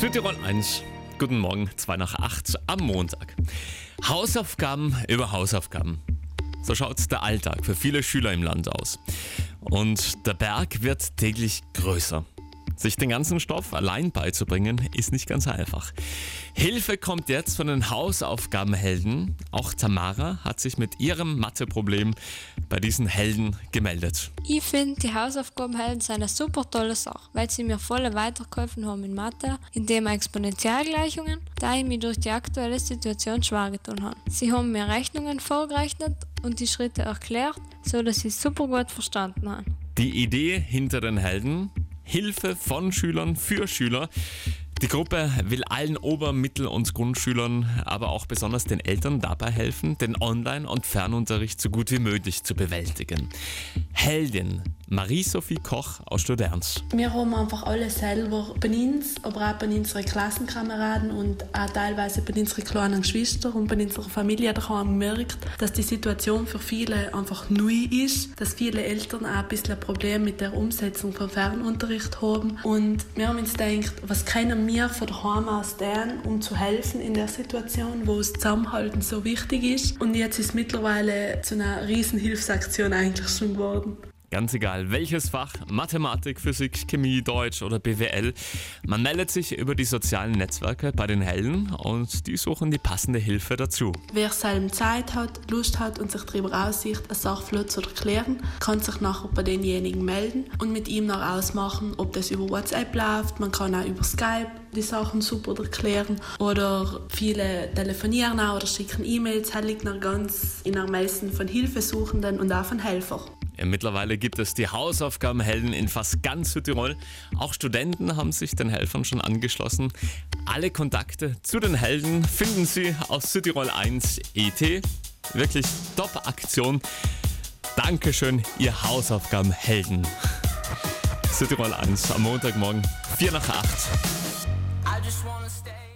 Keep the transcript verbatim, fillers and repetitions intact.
Südtirol eins. Guten Morgen, zwei nach acht am Montag. Hausaufgaben über Hausaufgaben. So schaut der Alltag für viele Schüler im Land aus. Und der Berg wird täglich größer. Sich den ganzen Stoff allein beizubringen, ist nicht ganz einfach. Hilfe kommt jetzt von den Hausaufgabenhelden. Auch Tamara hat sich mit ihrem Matheproblem bei diesen Helden gemeldet. Ich finde, die Hausaufgabenhelden sind eine super tolle Sache, weil sie mir voll weitergeholfen haben in Mathe, in dem Exponentialgleichungen, da ich mich durch die aktuelle Situation schwer getan habe. Sie haben mir Rechnungen vorgerechnet und die Schritte erklärt, so dass ich super gut verstanden habe. Die Idee hinter den Helden: Hilfe von Schülern für Schüler. Die Gruppe will allen Ober-, Mittel- und Grundschülern, aber auch besonders den Eltern dabei helfen, den Online- und Fernunterricht so gut wie möglich zu bewältigen. Heldin Marie-Sophie Koch aus Studerns. Wir haben einfach alle selber bei uns, aber auch bei unseren Klassenkameraden und auch teilweise bei unseren kleinen Geschwistern und bei unserer Familie daheim gemerkt, dass die Situation für viele einfach neu ist, dass viele Eltern auch ein bisschen ein Problem mit der Umsetzung von Fernunterricht haben. Und wir haben uns gedacht, was können wir von daheim aus tun, um zu helfen in der Situation, wo das Zusammenhalten so wichtig ist. Und jetzt ist es mittlerweile zu einer riesen Hilfsaktion eigentlich schon geworden. Ganz egal, welches Fach, Mathematik, Physik, Chemie, Deutsch oder B W L, man meldet sich über die sozialen Netzwerke bei den Helden und die suchen die passende Hilfe dazu. Wer selbst Zeit hat, Lust hat und sich darüber aussieht, eine Sache flott zu erklären, kann sich nachher bei denjenigen melden und mit ihm noch ausmachen, ob das über WhatsApp läuft. Man kann auch über Skype die Sachen super erklären oder viele telefonieren auch oder schicken E-Mails. Das liegt noch ganz in der meisten von Hilfesuchenden und auch von Helfern. Ja, mittlerweile gibt es die Hausaufgabenhelden in fast ganz Südtirol. Auch Studenten haben sich den Helfern schon angeschlossen. Alle Kontakte zu den Helden finden Sie auf Südtirol eins punkt e t. Wirklich Top-Aktion. Dankeschön, ihr Hausaufgabenhelden. Südtirol eins am Montagmorgen, vier nach acht. I just wanna stay.